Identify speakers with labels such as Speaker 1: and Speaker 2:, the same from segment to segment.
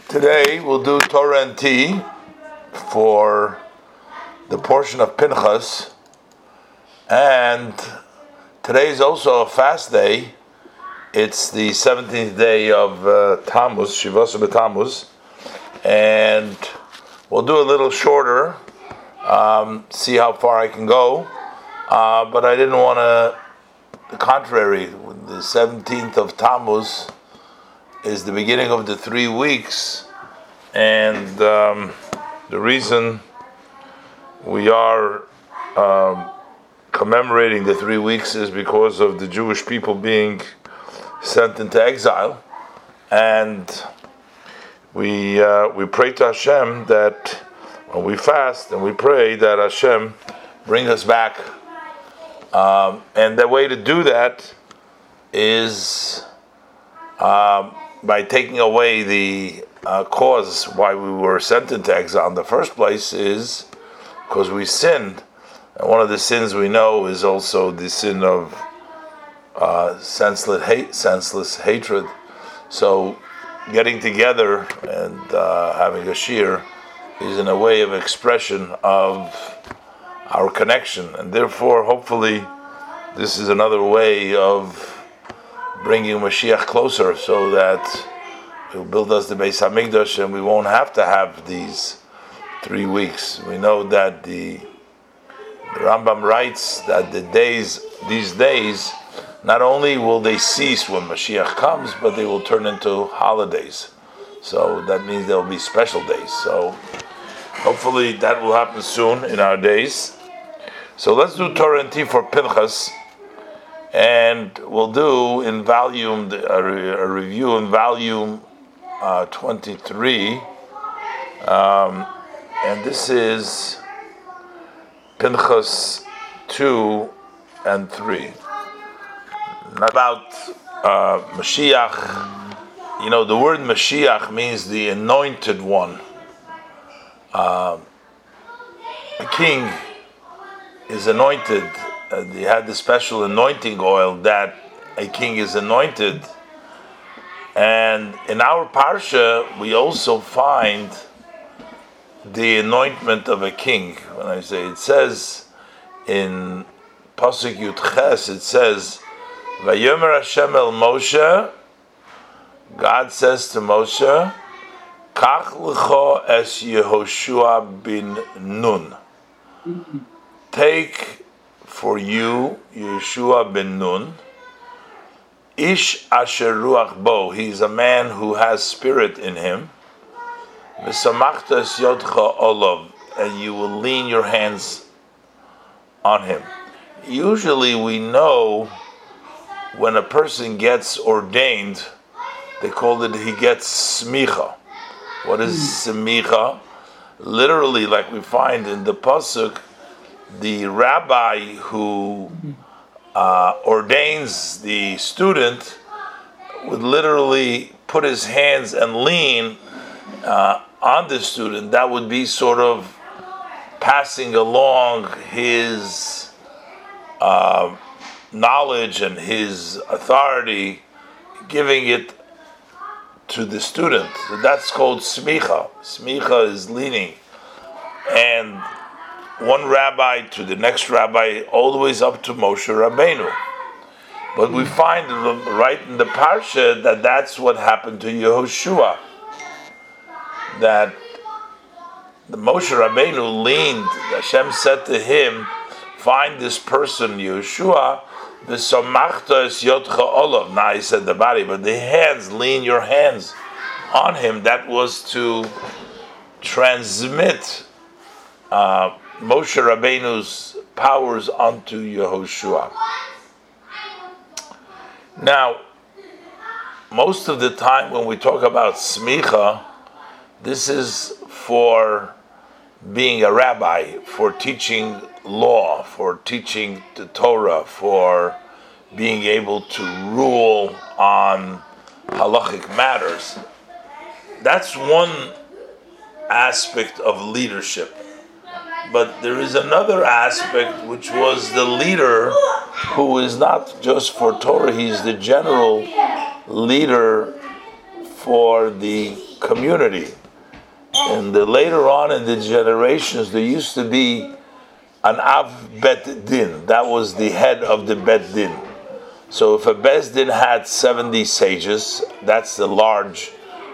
Speaker 1: Today we'll do Torah and Tea for the portion of Pinchas, and today is also a fast day. It's the 17th day of Tammuz, Shivasa B'Tammuz, and we'll do a little shorter, see how far I can go, but I didn't want to, the contrary, the 17th of Tammuz is the beginning of the 3 weeks, and the reason we are commemorating the 3 weeks is because of the Jewish people being sent into exile, and we pray to Hashem that when we fast and we pray that Hashem bring us back, and the way to do that is by taking away the cause why we were sent into exile in the first place is because we sinned. And one of the sins we know is also the sin of senseless hatred. So getting together and having a shir is in a way of expression of our connection, and therefore hopefully this is another way of bringing Mashiach closer, so that He'll build us the Beis Hamikdash and we won't have to have these 3 weeks. We know that the Rambam writes that these days, not only will they cease when Mashiach comes, but they will turn into holidays. So that means there will be special days. So hopefully that will happen soon in our days. So let's do Torah and Tea for Pinchas, and we'll do in volume a review in volume 23, and this is Pinchas 2 and 3. About Mashiach. You know, the word Mashiach means the anointed one. A king is anointed. They had the special anointing oil that a king is anointed. And in our parsha, we also find the anointment of a king. When I say, it says in Pasuk Yud Ches, it says, Vayomer Hashem el Moshe, God says to Moshe, Kach l'cho es Yehoshua bin Nun. Take for you Yeshua bin Nun, Ish asher ruach bo, he's a man who has spirit in him, V'samachtas yodcha olav, and you will lean your hands on him. Usually we know when a person gets ordained, they call it, he gets smicha. What is smicha? Literally, like we find in the pasuk, the rabbi who ordains the student would literally put his hands and lean on the student. That would be sort of passing along his knowledge and his authority, giving it to the student. So that's called smicha. Smicha is leaning. And one rabbi to the next rabbi, all the way up to Moshe Rabbeinu. But we find right in the parsha that that's what happened to Yehoshua. That the Moshe Rabbeinu leaned, Hashem said to him, find this person, Yehoshua, the Somachta es Yotcha Olav. Now he said the body, but the hands, lean your hands on him. That was to transmit Moshe Rabbeinu's powers onto Yehoshua. Now, most of the time when we talk about smicha, this is for being a rabbi, for teaching law, for teaching the Torah, for being able to rule on halachic matters. That's one aspect of leadership. But there is another aspect, which was the leader who is not just for Torah, he's the general leader for the community. And later on in the generations, there used to be an Av Bet Din. That was the head of the Bet Din. So if a Beis Din had 70 sages, that's the large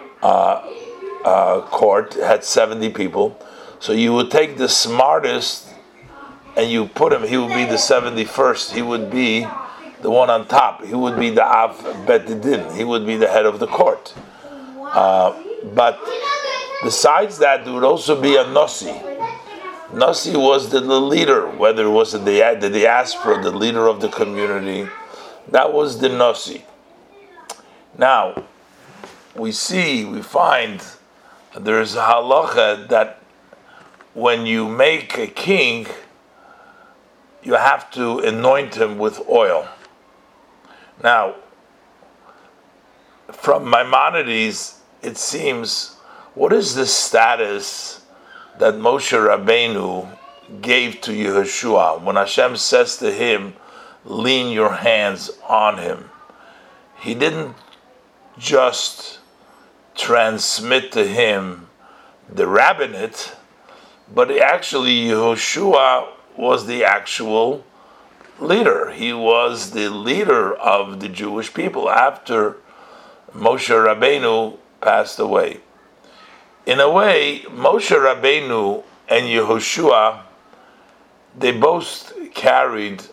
Speaker 1: court, had 70 people. So you would take the smartest and you put him, he would be the 71st. He would be the one on top. He would be the Av Bet Din. He would be the head of the court. But besides that, there would also be a Nossi. Nossi was the leader, whether it was the diaspora, the leader of the community. That was the Nossi. Now, we find there's a halacha that when you make a king, you have to anoint him with oil. Now, from Maimonides, it seems, what is the status that Moshe Rabbeinu gave to Yehoshua when Hashem says to him, lean your hands on him? He didn't just transmit to him the rabbinate, but actually Yehoshua was the actual leader. He was the leader of the Jewish people after Moshe Rabbeinu passed away. In a way, Moshe Rabbeinu and Yehoshua, they both carried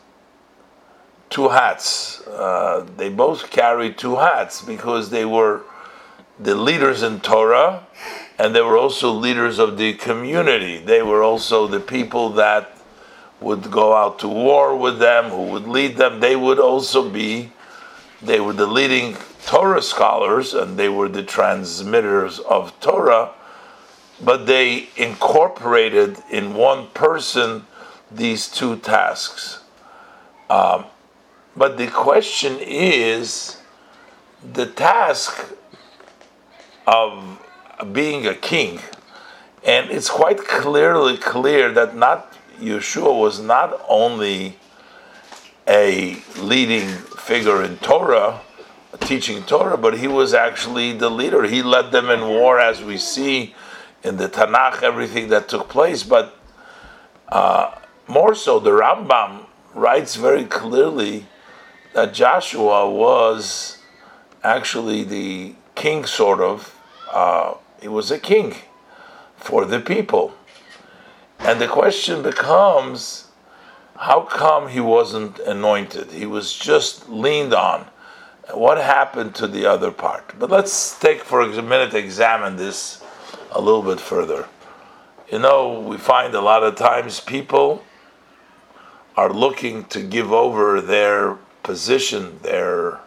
Speaker 1: two hats. They both carried two hats because they were the leaders in Torah and they were also leaders of the community. They were also the people that would go out to war with them, who would lead them. They were the leading Torah scholars and they were the transmitters of Torah, but they incorporated in one person these two tasks. But the question is, the task of being a king, and it's quite clear that Yeshua was not only a leading figure in Torah, teaching Torah, but he was actually the leader. He led them in war, as we see in the Tanakh, everything that took place. But more so, the Rambam writes very clearly that Joshua was actually the king, sort of. He was a king for the people. And the question becomes, how come he wasn't anointed? He was just leaned on. What happened to the other part? But let's take for a minute, examine this a little bit further. We find a lot of times people are looking to give over their position, their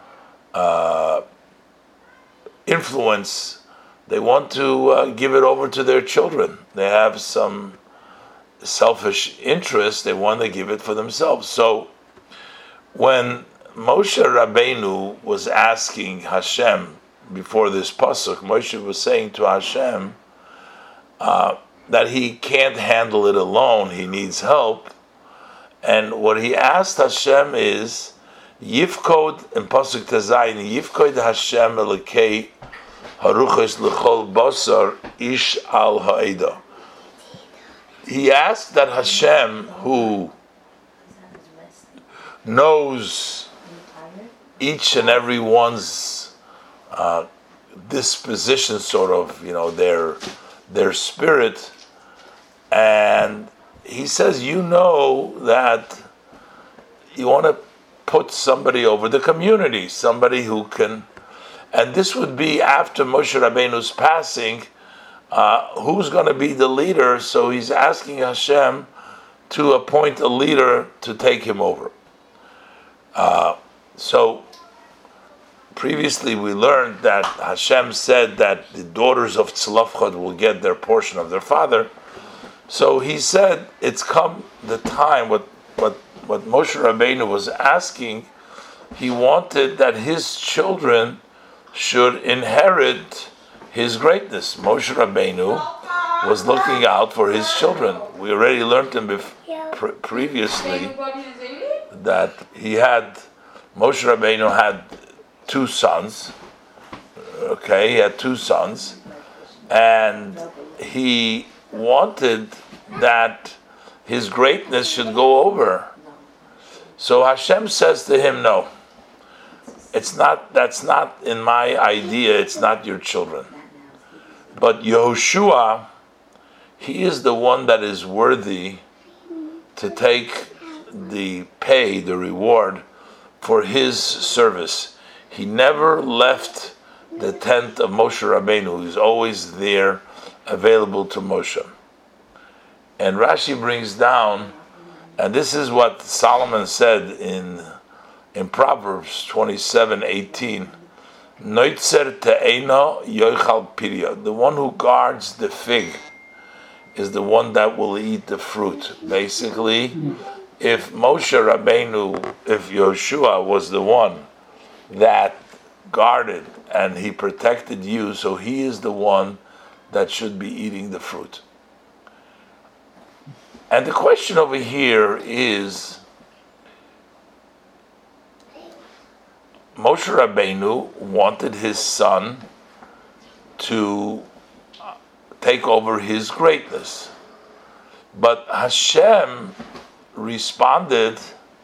Speaker 1: influence. They want to give it over to their children. They have some selfish interest. They want to give it for themselves. So when Moshe Rabbeinu was asking Hashem before this pasuk, Moshe was saying to Hashem that he can't handle it alone. He needs help. And what he asked Hashem is, Yifkod, in pasuk Tezayin, Yifkod Hashem Elokei Haruches L'chol Basar Ish Al Ha'eda. He asked that Hashem, who knows each and every one's disposition, sort of, their spirit, and he says, that you want to put somebody over the community, somebody who can, and this would be after Moshe Rabbeinu's passing. Who's going to be the leader? So he's asking Hashem to appoint a leader to take him over. So previously we learned that Hashem said that the daughters of Tzlafchad will get their portion of their father. So he said it's come the time, what Moshe Rabbeinu was asking, he wanted that his children should inherit his greatness. Moshe Rabbeinu was looking out for his children. We already learned him previously that Moshe Rabbeinu had two sons, Okay, he had two sons, and he wanted that his greatness should go over. So Hashem says to him, no, that's not in my idea, it's not your children. But Yehoshua, he is the one that is worthy to take the pay, the reward for his service. He never left the tent of Moshe Rabbeinu. He's always there, available to Moshe. And Rashi brings down, and this is what Solomon said in Proverbs 27:18. Noitzer te'eno yoichal pirya. The one who guards the fig is the one that will eat the fruit. Basically, if Moshe Rabbeinu, if Yehoshua was the one that guarded and he protected you, so he is the one that should be eating the fruit. And the question over here is, Moshe Rabbeinu wanted his son to take over his greatness. But Hashem responded,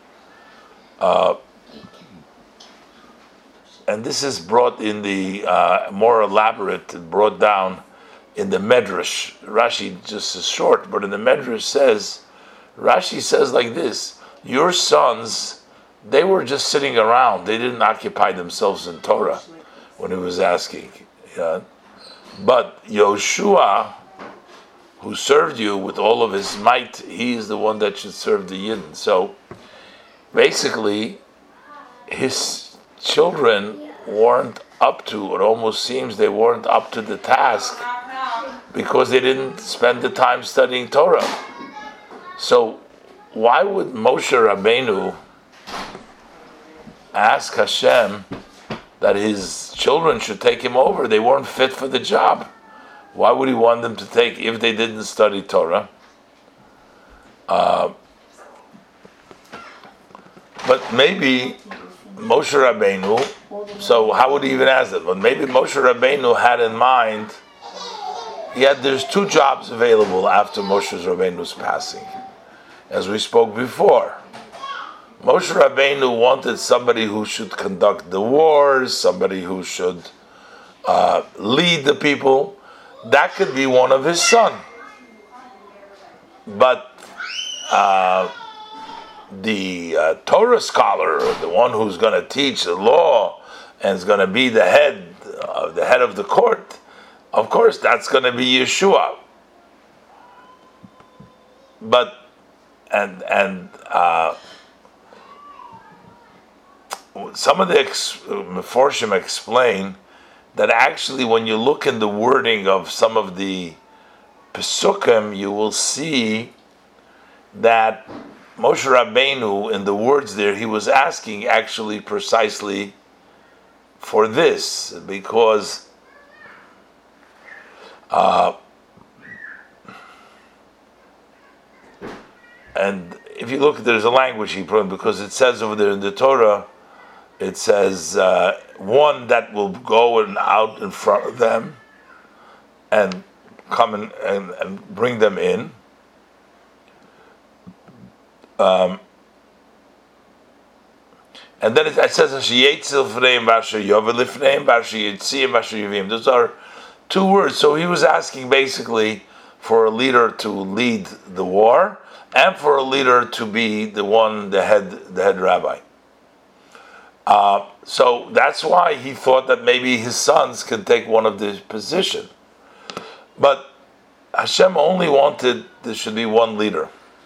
Speaker 1: and this is brought in the more elaborate, brought down in the Medrash. Rashi just is short, but in the Medrash Rashi says like this: your sons, they were just sitting around. They didn't occupy themselves in Torah when he was asking. Yeah? But Yehoshua, who served you with all of his might, he is the one that should serve the Yidden. So basically, his children weren't up to, it almost seems they weren't up to the task because they didn't spend the time studying Torah. So why would Moshe Rabbeinu ask Hashem that his children should take him over? They weren't fit for the job. Why would he want them to take if they didn't study Torah? But maybe Moshe Rabbeinu, so how would he even ask them? But maybe Moshe Rabbeinu had in mind, there's two jobs available after Moshe Rabbeinu's passing. As we spoke before, Moshe Rabbeinu wanted somebody who should conduct the wars, somebody who should lead the people. That could be one of his sons. But the Torah scholar, the one who's going to teach the law and is going to be the head of the court, of course, that's going to be Yeshua. But some of the Meforshim explain that actually when you look in the wording of some of the Pesukim, you will see that Moshe Rabbeinu, in the words there, he was asking actually precisely for this, because and if you look, there's a language he put, because it says over there in the Torah, it says one that will go out in front of them and come and bring them in. And then it says, those are two words. So he was asking basically for a leader to lead the war and for a leader to be the head rabbi. So that's why he thought that maybe his sons could take one of this position. But Hashem only wanted there should be one leader.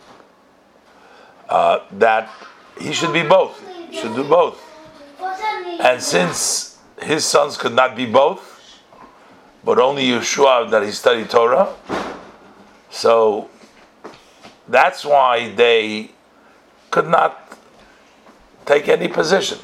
Speaker 1: That he should be both, should do both. And since his sons could not be both, but only Yeshua that he studied Torah, so that's why they could not take any position.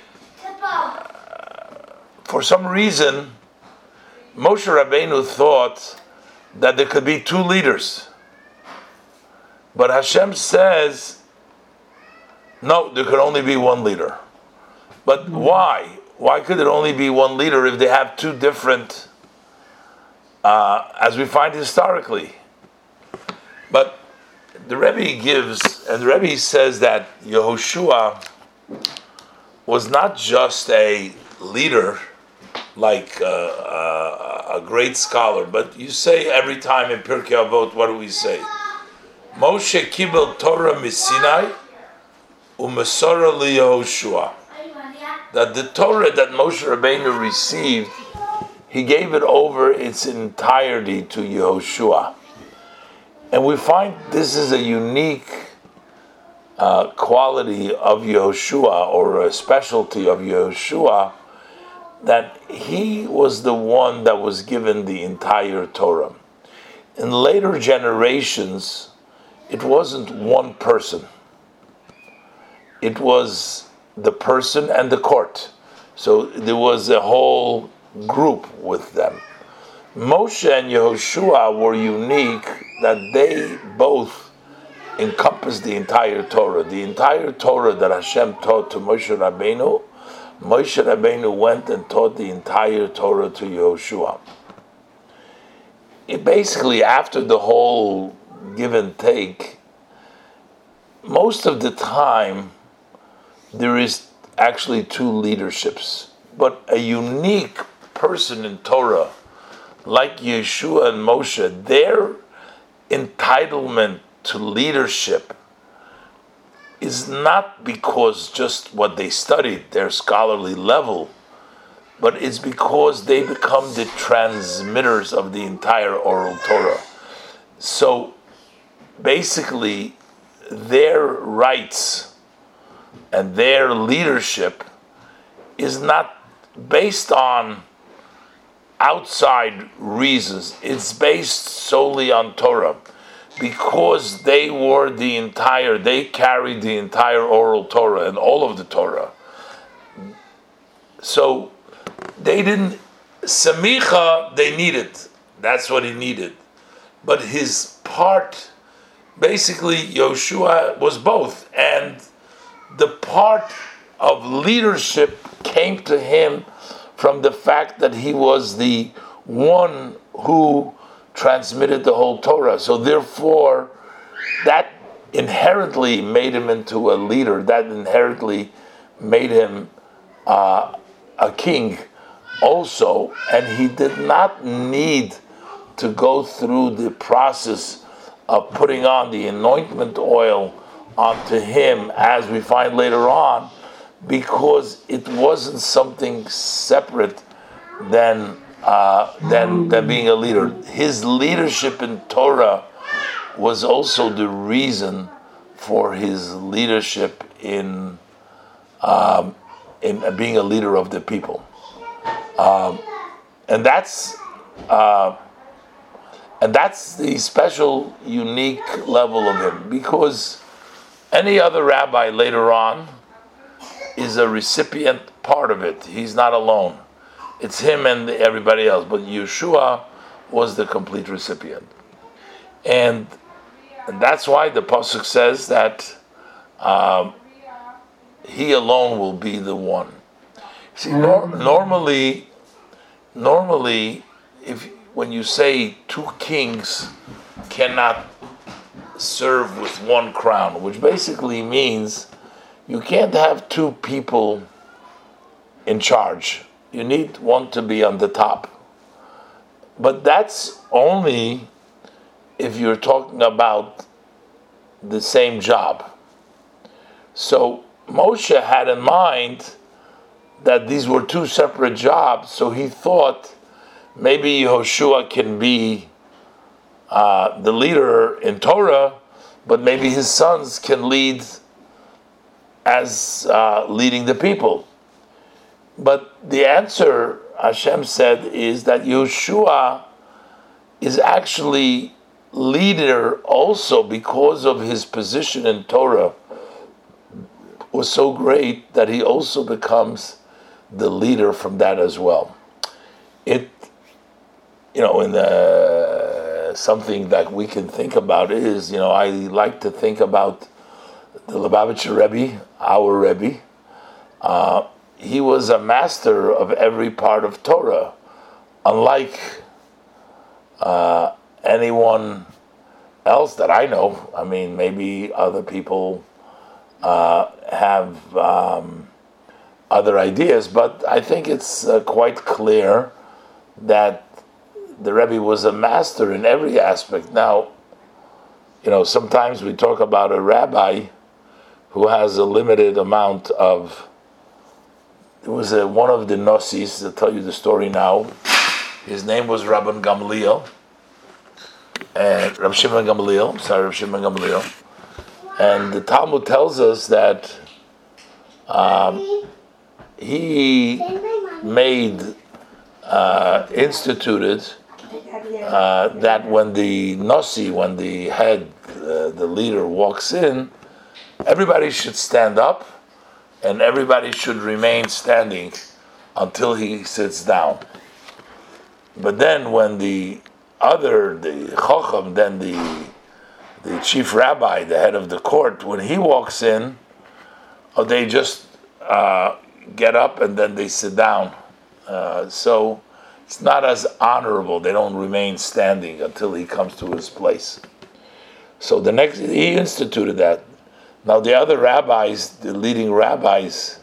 Speaker 1: For some reason, Moshe Rabbeinu thought that there could be two leaders. But Hashem says, no, there could only be one leader. But why? Why could it only be one leader if they have two different, as we find historically? But the Rebbe gives, and the Rebbe says that Yehoshua was not just a leader, like a great scholar, but you say every time in Pirkei Avot, what do we say? Moshe kibel Torah misinai u'mesora liYehoshua. That the Torah that Moshe Rabbeinu received, he gave it over its entirety to Yehoshua. And we find this is a unique quality of Yehoshua, or a specialty of Yehoshua, that he was the one that was given the entire Torah. In later generations, it wasn't one person. It was the person and the court. So there was a whole group with them. Moshe and Yehoshua were unique that they both encompassed the entire Torah. The entire Torah that Hashem taught to Moshe Rabbeinu went and taught the entire Torah to Yehoshua. It basically, after the whole give and take, most of the time there is actually two leaderships. But a unique person in Torah, like Yeshua and Moshe, their entitlement to leadership is not because just what they studied, their scholarly level, but it's because they become the transmitters of the entire oral Torah. So basically, their rights and their leadership is not based on outside reasons. It's based solely on Torah, because they carried the entire oral Torah and all of the Torah. So they didn't, Samicha they needed. That's what he needed. But his part, basically Yehoshua was both. And the part of leadership came to him from the fact that he was the one who transmitted the whole Torah. So therefore, that inherently made him into a leader. That inherently made him a king also. And he did not need to go through the process of putting on the anointment oil onto him, as we find later on, because it wasn't something separate than being a leader. His leadership in Torah was also the reason for his leadership in being a leader of the people, and that's the special, unique level of him, because any other rabbi later on is a recipient part of it. He's not alone. It's him and everybody else. But Yeshua was the complete recipient. And that's why the Pasuk says that he alone will be the one. See, normally, when you say two kings cannot serve with one crown, which basically means you can't have two people in charge. You need one to be on the top. But that's only if you're talking about the same job. So Moshe had in mind that these were two separate jobs, so he thought maybe Yehoshua can be the leader in Torah, but maybe his sons can lead as leading the people. But the answer, Hashem said, is that Yehoshua is actually leader also because of his position in Torah was so great that he also becomes the leader from that as well. In something that we can think about is, I like to think about the Lubavitcher Rebbe, our Rebbe. he was a master of every part of Torah, unlike anyone else that I know. I mean, maybe other people have other ideas, but I think it's quite clear that the Rebbe was a master in every aspect. Now, sometimes we talk about a rabbi who has a limited amount of. It was one of the Nosis. I'll tell you the story now. His name was Rabban Gamliel, and Rav Shimon Gamliel. And the Talmud tells us that he instituted that when the Nosi, when the head, the leader walks in, everybody should stand up and everybody should remain standing until he sits down. But then when the Chacham, then the chief rabbi, the head of the court, when he walks in, they just get up and then they sit down. So it's not as honorable. They don't remain standing until he comes to his place. So he instituted that. Now the other rabbis, the leading rabbis,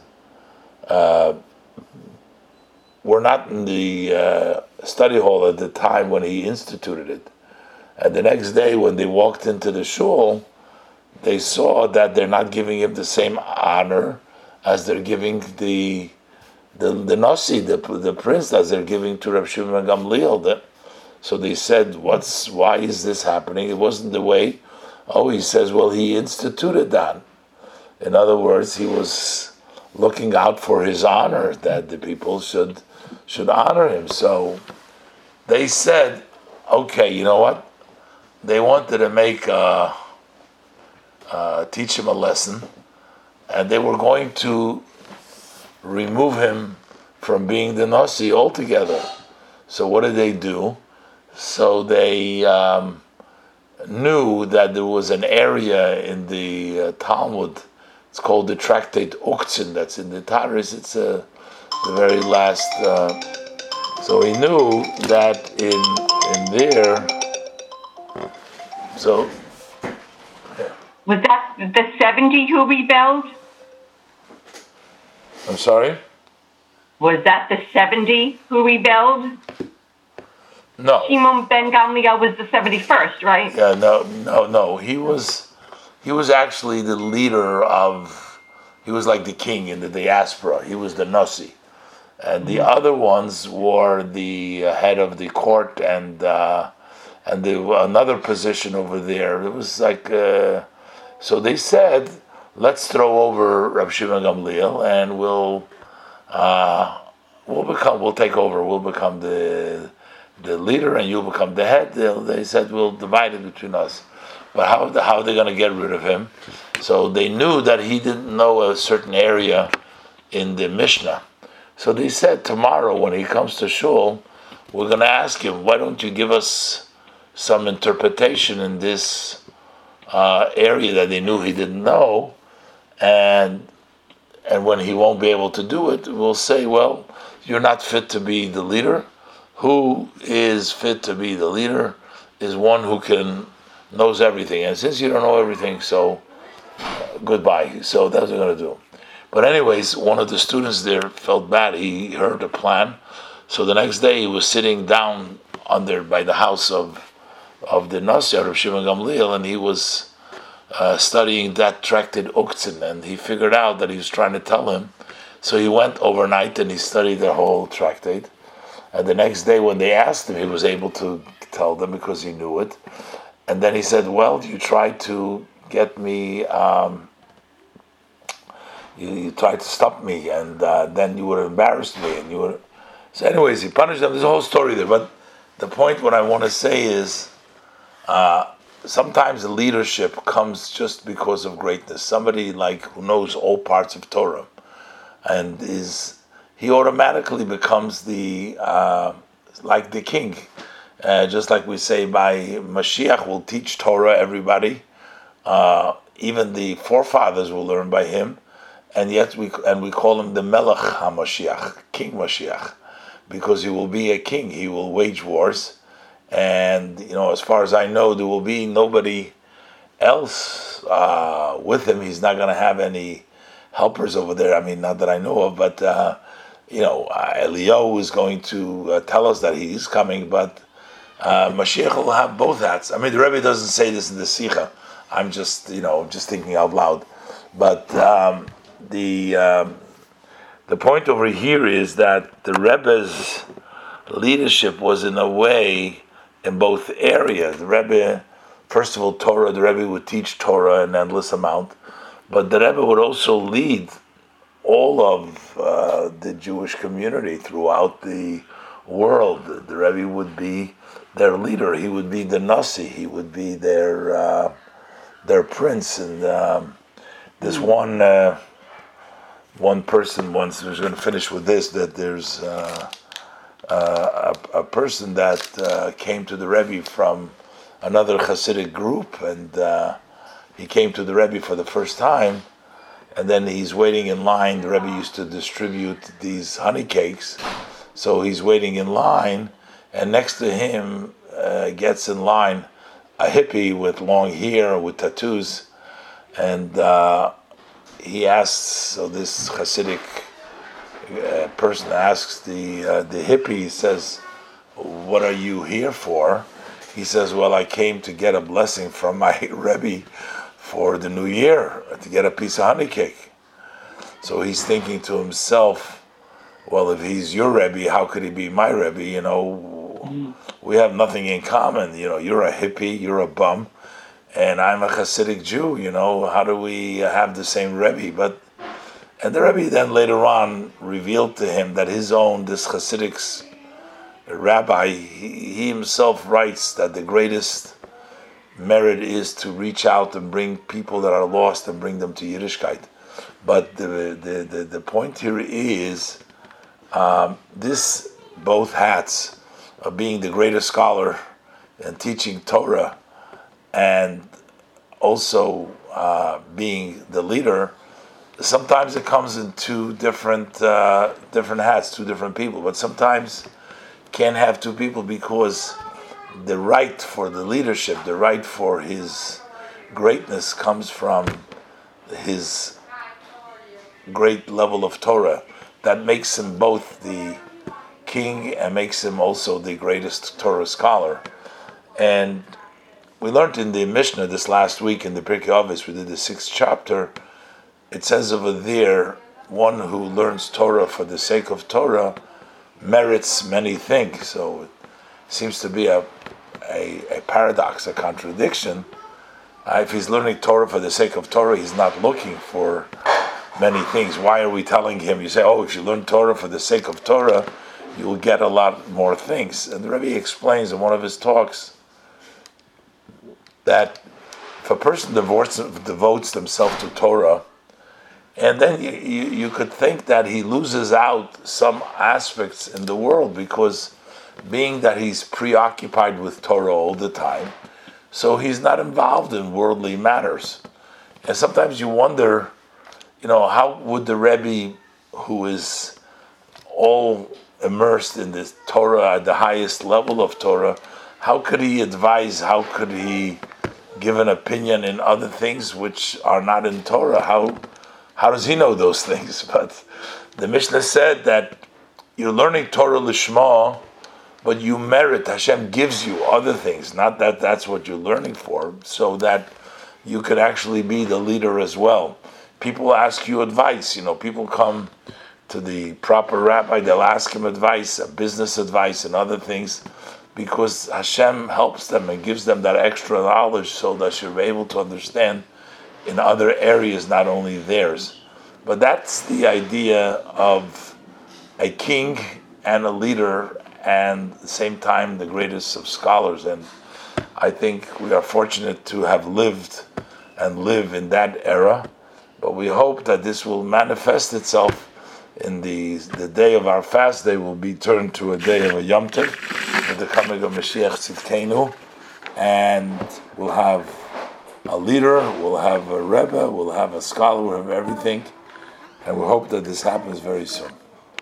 Speaker 1: were not in the study hall at the time when he instituted it. And the next day when they walked into the shul, they saw that they're not giving him the same honor as they're giving the Nasi, the prince, as they're giving to Rav Shimon Gamliel. So they said, why is this happening? It wasn't the way. Oh, he says, well, he instituted that. In other words, he was looking out for his honor, that the people should honor him. So they said, okay, you know what? They wanted to teach him a lesson, and they were going to remove him from being the Nasi altogether. So what did they do? So they knew that there was an area in the Talmud. It's called the Tractate Uktzin. That's in the Taris. It's the very last. So he knew that in there. So
Speaker 2: was that the 70 who rebelled?
Speaker 1: I'm sorry?
Speaker 2: Was that the 70 who rebelled?
Speaker 1: No.
Speaker 2: Shimon ben Gamliel was the 71st, right?
Speaker 1: Yeah, no. He was actually the leader of. He was like the king in the diaspora. He was the Nasi, and the other ones were the head of the court and another position over there. It was like so they said, let's throw over Rav Shimon Gamliel and we'll take over. We'll become the leader and you'll become the head. They said we'll divide it between us. But how are they going to get rid of him? So they knew that he didn't know a certain area in the Mishnah. So they said, tomorrow when he comes to shul, we're going to ask him, why don't you give us some interpretation in this area that they knew he didn't know, and when he won't be able to do it, we'll say, well, you're not fit to be the leader. Who is fit to be the leader is one who knows everything. And since you don't know everything, so goodbye. So that's what we're going to do. But anyways, one of the students there felt bad. He heard the plan. So the next day he was sitting down by the house of the Nasi, of Shimon Gamliel, and he was studying that Tractate Uktzin, and he figured out that he was trying to tell him. So he went overnight and he studied the whole tractate. And the next day when they asked him, he was able to tell them because he knew it. And then he said, well, you tried to get me, you tried to stop me, and then you would have embarrassed me. So anyways, he punished them. There's a whole story there. But the point, what I want to say is, sometimes the leadership comes just because of greatness. Somebody who knows all parts of Torah, and he automatically becomes like the king. Just like we say, by Mashiach will teach Torah everybody. Even the forefathers will learn by him, and yet we call him the Melech HaMashiach, King Mashiach, because he will be a king. He will wage wars, and as far as I know, there will be nobody else with him. He's not going to have any helpers over there. I mean, not that I know of, but Eliyahu is going to tell us that he is coming, but Mashiach will have both hats. I mean, the Rebbe doesn't say this in the Sikha. I'm just thinking out loud. But the point over here is that the Rebbe's leadership was in a way in both areas. The Rebbe, first of all, Torah. The Rebbe would teach Torah an endless amount, but the Rebbe would also lead all of the Jewish community throughout the world. The Rebbe would be their leader. He would be the Nasi. He would be their prince. And there's one person once. I was going to finish with this. That there's a person that came to the Rebbe from another Hasidic group, and he came to the Rebbe for the first time. And then he's waiting in line. The Rebbe used to distribute these honey cakes. So he's waiting in line, and next to him gets in line a hippie with long hair, with tattoos. And he asks, so this Hasidic person asks the hippie, he says, "What are you here for?" He says, "Well, I came to get a blessing from my Rebbe for the new year, to get a piece of honey cake." So he's thinking to himself, well, if he's your Rebbe, how could he be my Rebbe? We have nothing in common. You're a hippie, you're a bum, and I'm a Hasidic Jew. How do we have the same Rebbe? And the Rebbe then later on revealed to him that this Hasidic rabbi, he himself writes that the greatest merit is to reach out and bring people that are lost and bring them to Yiddishkeit. But the point here is this both hats of being the greatest scholar and teaching Torah, and also being the leader. Sometimes it comes in two different hats, two different people. But sometimes can't have two people, because the right for the leadership, the right for his greatness comes from his great level of Torah. That makes him both the king and makes him also the greatest Torah scholar. And we learned in the Mishnah this last week in the Pirkei Avos, we did the 6th chapter, it says over there, one who learns Torah for the sake of Torah merits many things. So it seems to be a paradox, a contradiction. If he's learning Torah for the sake of Torah, he's not looking for many things. Why are we telling him? You say, if you learn Torah for the sake of Torah, you will get a lot more things. And the Rebbe explains in one of his talks that if a person devotes themselves to Torah, and then you could think that he loses out some aspects in the world, because being that he's preoccupied with Torah all the time, so he's not involved in worldly matters. And sometimes you wonder, how would the Rebbe, who is all immersed in this Torah at the highest level of Torah, how could he advise, how could he give an opinion in other things which are not in Torah? How does he know those things? But the Mishnah said that you're learning Torah Lishma, but you merit, Hashem gives you other things, not that that's what you're learning for, so that you could actually be the leader as well. People ask you advice, people come to the proper rabbi, they'll ask him advice, business advice and other things, because Hashem helps them and gives them that extra knowledge so that you're able to understand in other areas, not only theirs. But that's the idea of a king and a leader, and at the same time the greatest of scholars. And I think we are fortunate to have lived and live in that era, but we hope that this will manifest itself in the day of our fast day will be turned to a day of a Yom Tov, with the coming of Mashiach Tzidkenu, and we'll have a leader, we'll have a Rebbe, we'll have a scholar, we'll have everything, And we hope that this happens very soon.